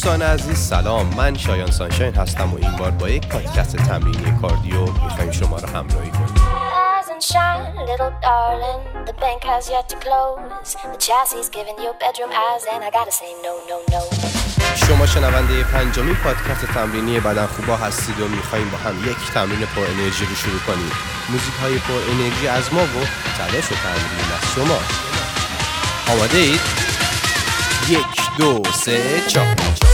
دوستان عزیز سلام، من شایان سانشاین هستم و این بار با یک پادکست تمرینی کاردیو میخوایم شما رو همراهی کنیم. Shine, little darling, the bank has yet to close. The chassis giving your bedroom eyes and I gotta say no, no, no. شما شنونده پنجمین پادکست تمرینی بدن خوبا هستید و میخواییم با هم یک تمرین پر انرژی رو شروع کنیم. موزیک های پر انرژی از ما و تلاش و تمرین از شما. آماده اید؟ 1 2 3 4.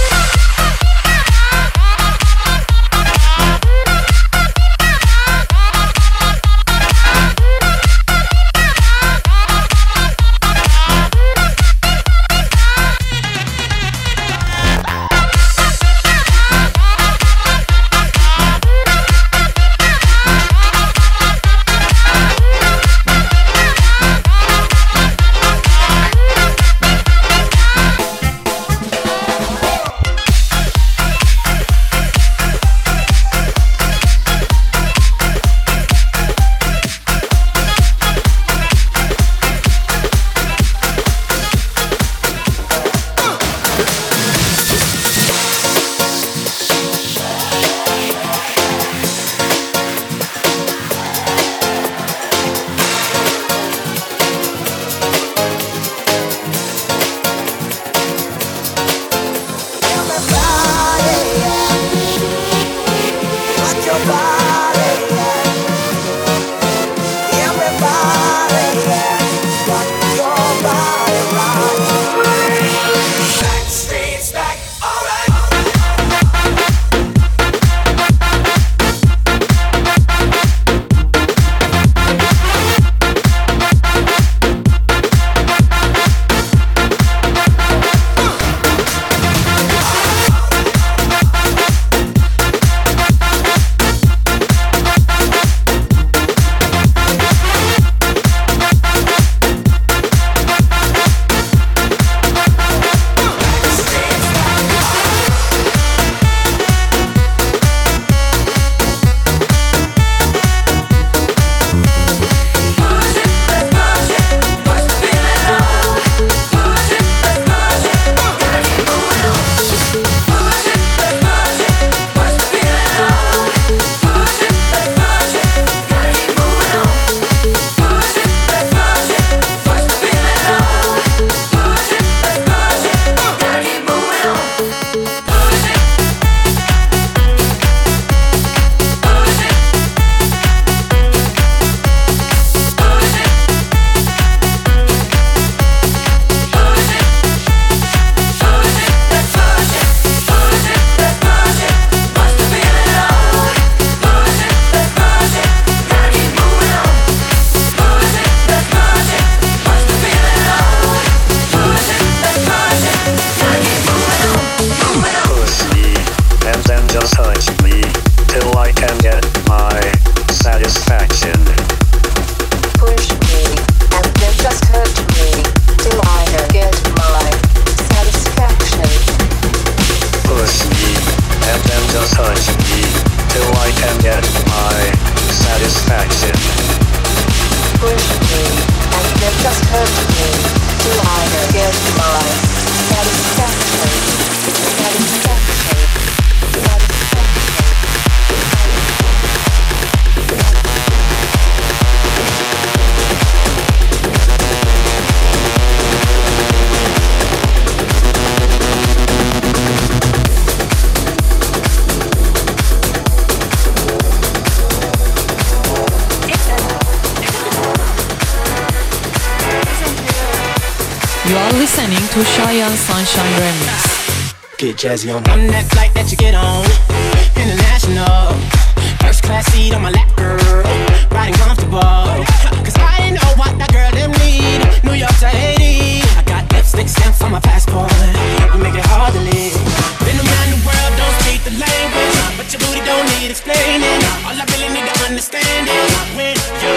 You are listening to Cheyenne Sunshine Remix. Get jazzy on that flight that you get on, international. First class seat on my lap, girl, riding comfortable. Cause I know what that girl them need. New York to Haiti, I got lipstick stamps on my passport. You make it hard to live. Been around the world, don't speak the language, but your booty don't need explaining. All I really need to understand is when you.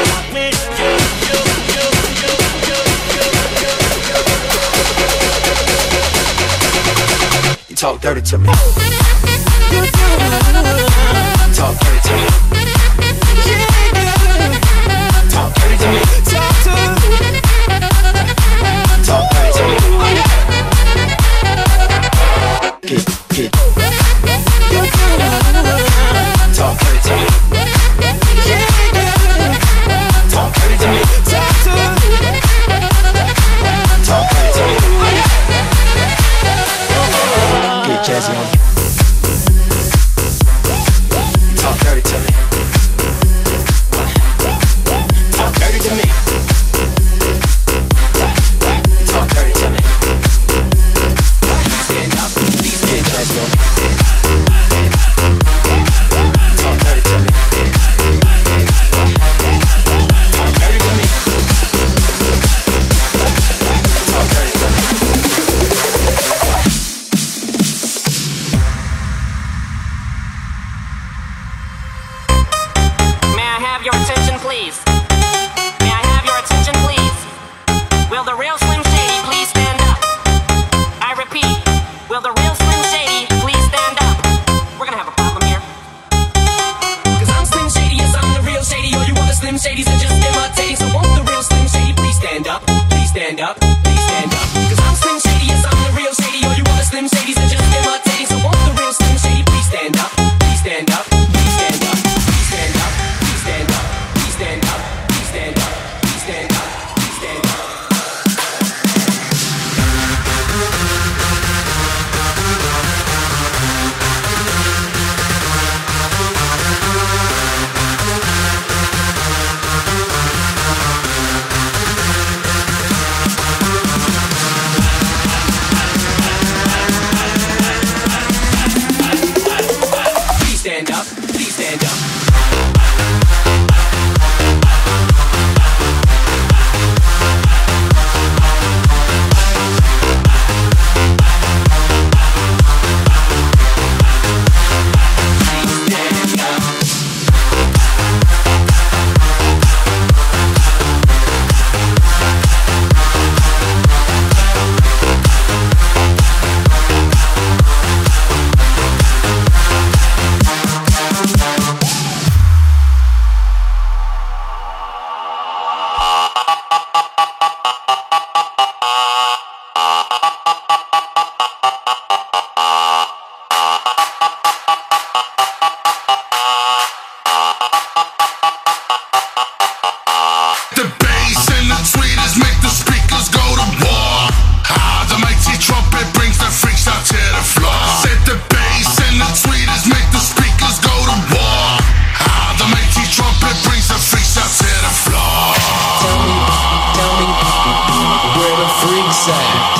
Talk dirty to me. Talk dirty to me. Talk dirty to me. Talk dirty to me. Get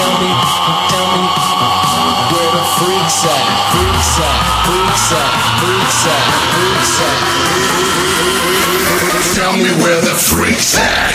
tell me where the freaks at, freaks at, freaks at, freaks at, freaks at. Tell me where the freaks at.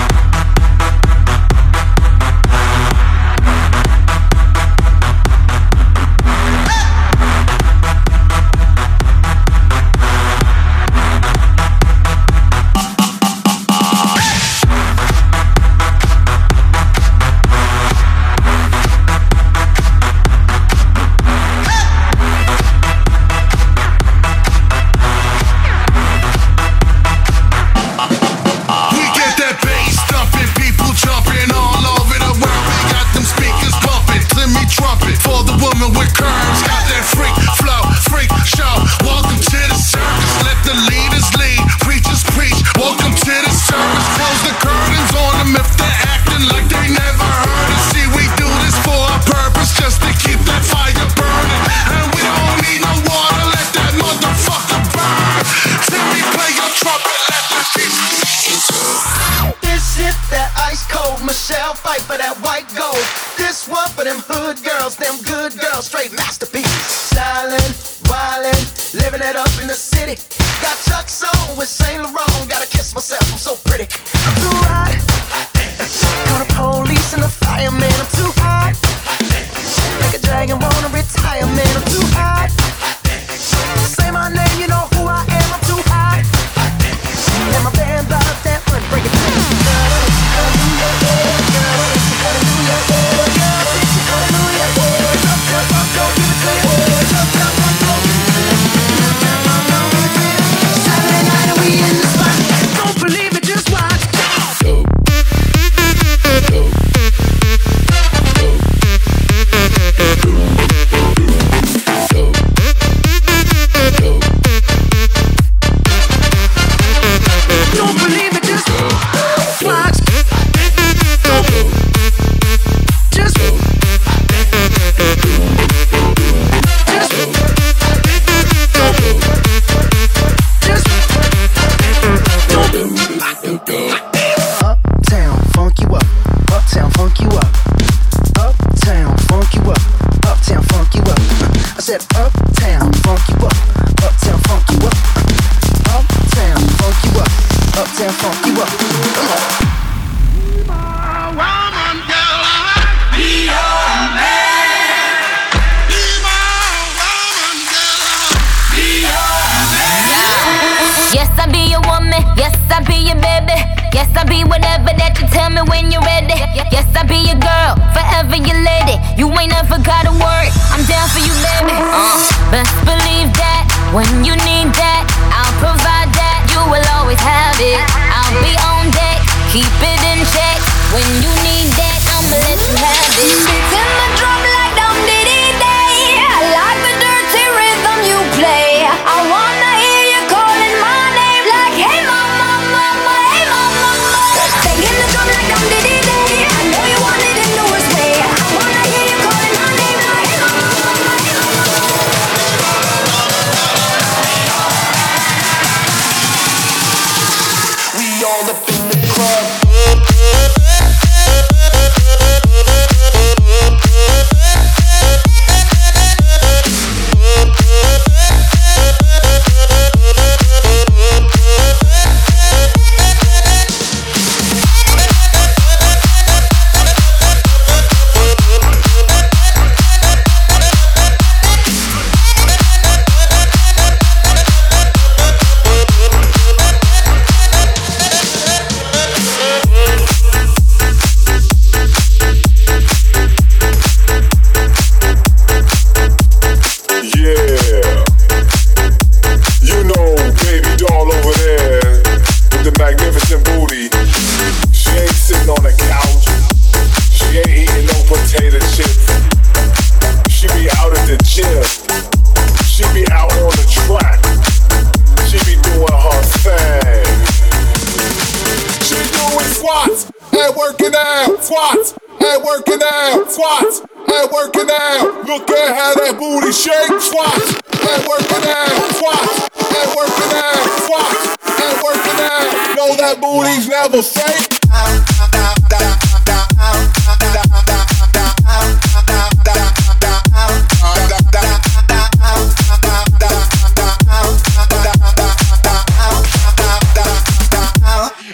That booty's never fake.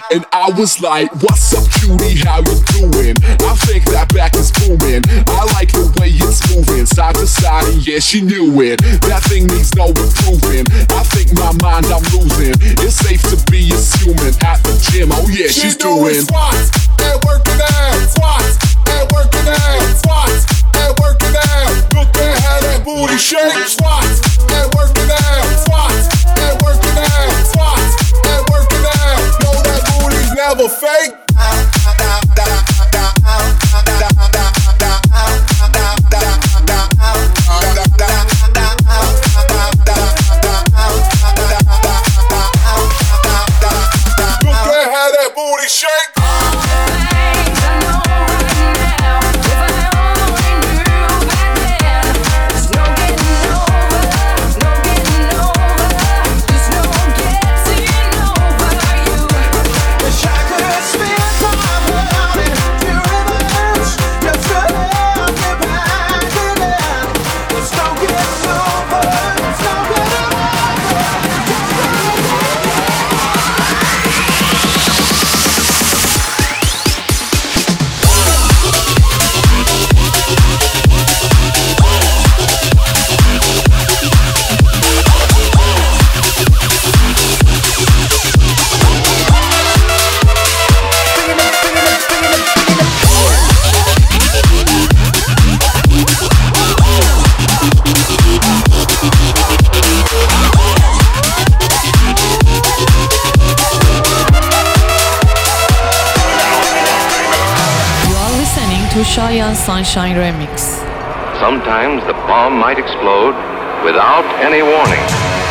And I was like, what's up, cutie, how you doing? I think that back is booming. I like the way it's moving, side to side, and yeah, she knew it. That thing needs no improving. I think my mind I'm losing. It's safe to be assuming at the gym, oh yeah, she's doing squats and working out, squats and working out, squats and working out. Look at how that booty shake, squats and working out, squats and working out, squats and working out. Know that booty's never fake. Cheyenne Sunshine Remix. Sometimes the bomb might explode without any warning.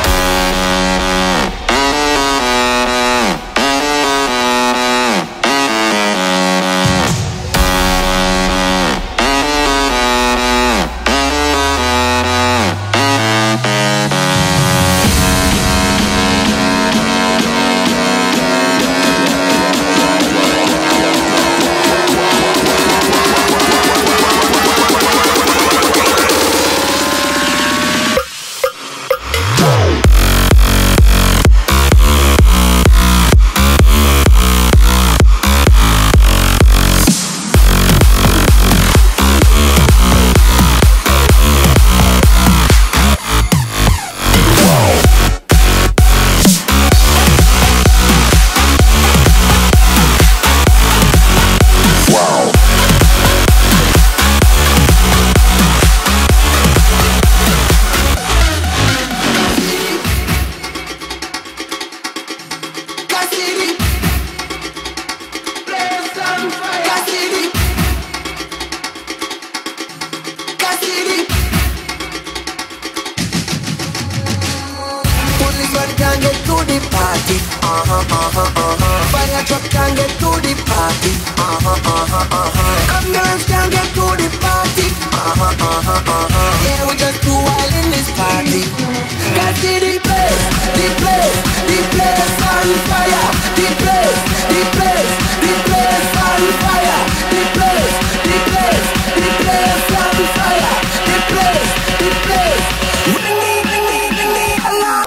Fire truck can't get to the party. Ambulance can't get to the party. Yeah, we just too wild in this party. Got the place, the place, the place on fire. The place, the place, the place on fire. The place, the place, the place on fire. The place, the place. Ring the alarm.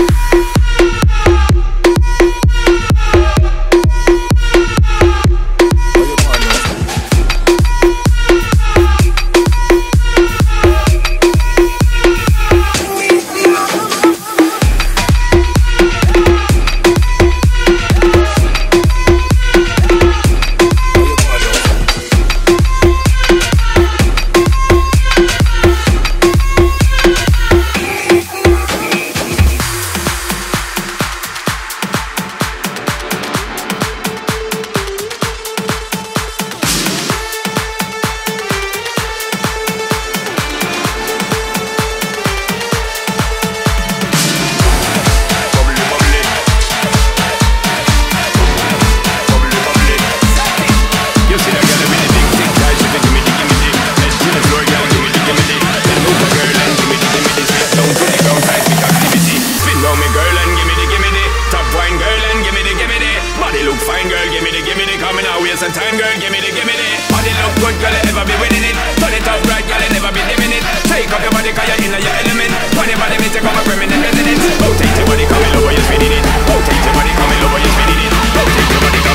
And time, girl, give me the body look good, girl, you never be winning it. Turn it up right, girl, you never be dimming it. Take up your body, cause you're in your element. Turn your body, me take up a permanent residence. Rotate your body, come in over, you're spinning it. Rotate your body, come in over, you're spinning it. Rotate your body, come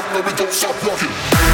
up, no, we don't stop rocking.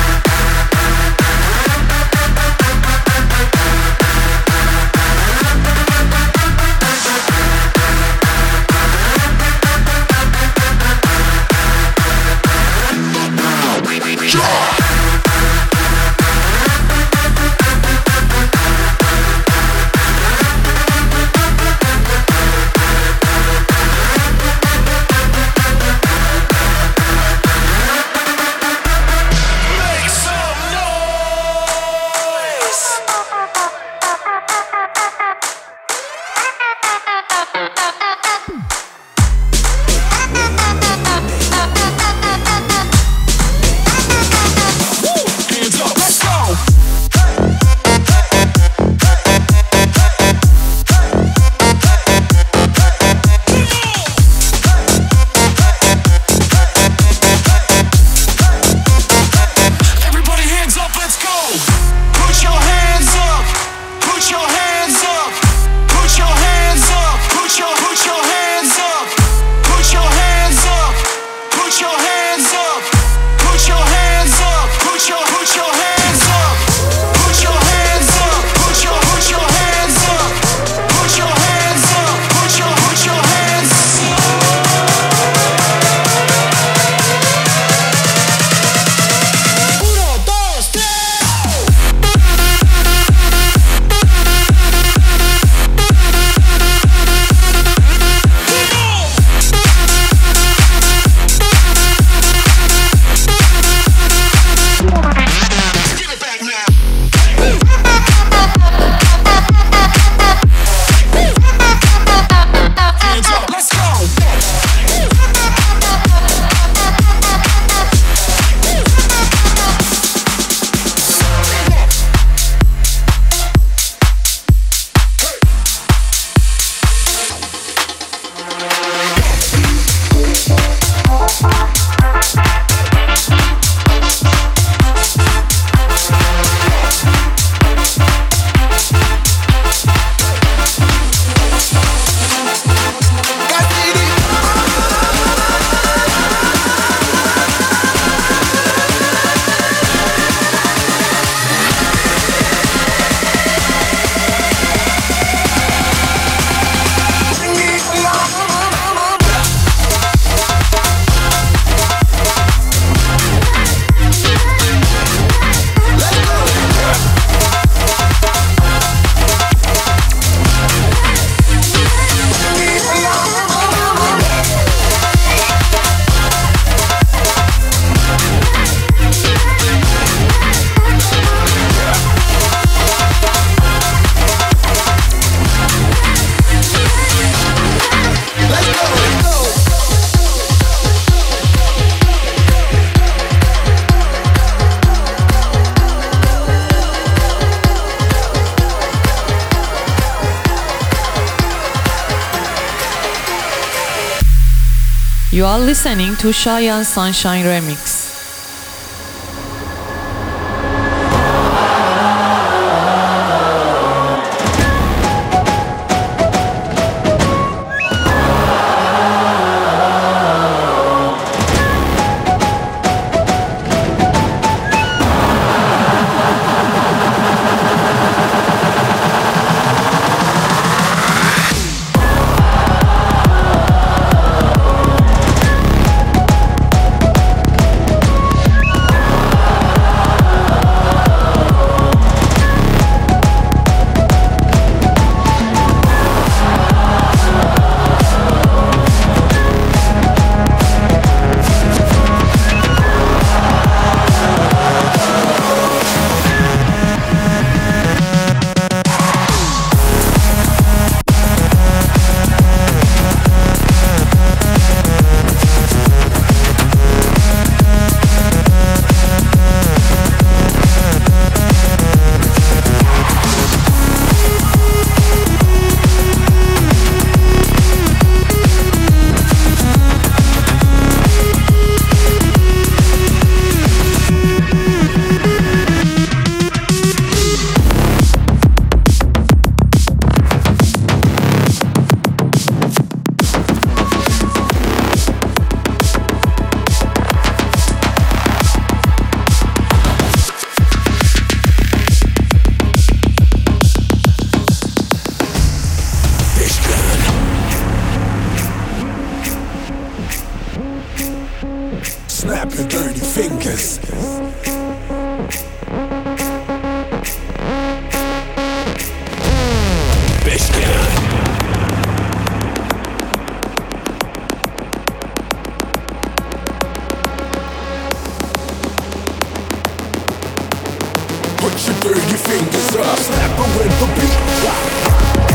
You are listening to Cheyenne Sunshine Remix. fingers. Put your dirty fingers up, snap it when the beat drops.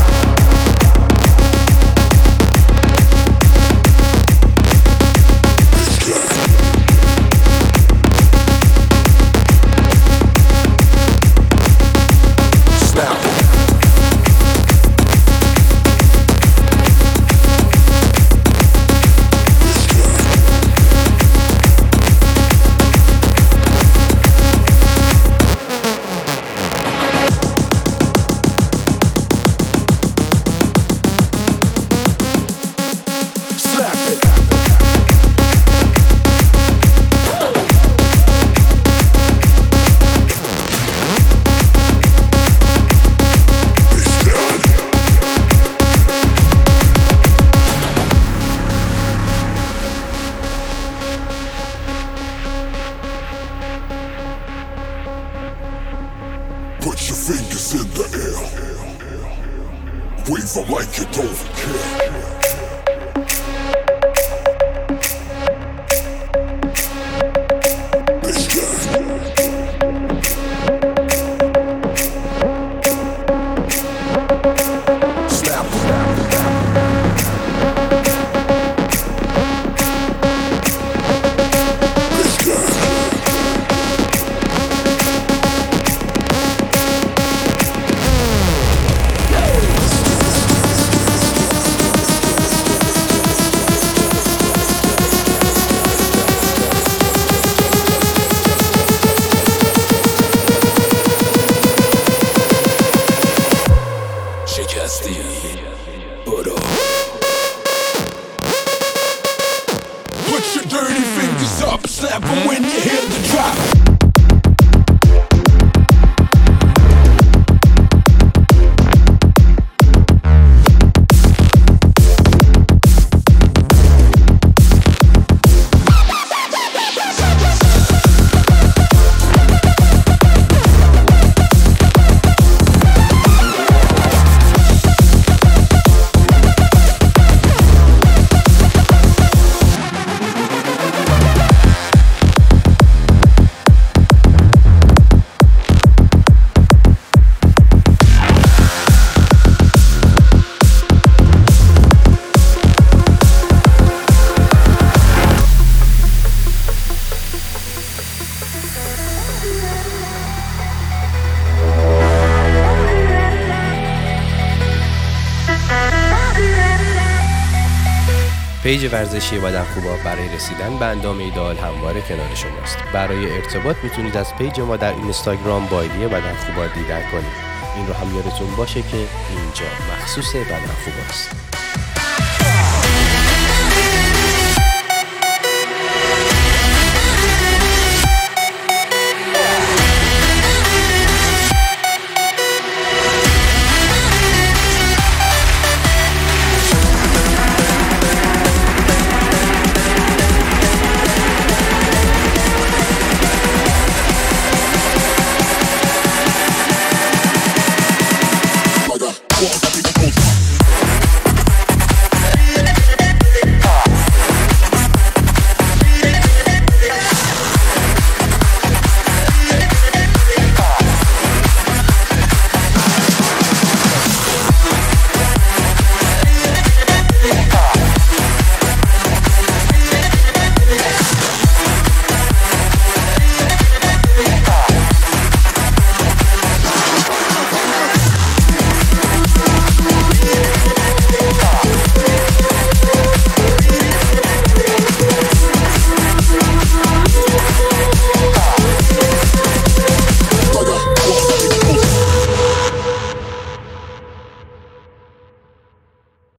Put your fingers in the air. Wave them like you don't care. Put your dirty fingers up, slap them when you hear the drop. پیج ورزشی بدن خوبا برای رسیدن به اندام ایدئال همواره کنار شماست. برای ارتباط میتونید از پیج ما در اینستاگرام بایلی بدن خوبا دیدن کنید. این رو هم یادتون باشه که اینجا مخصوص بدن خوباست.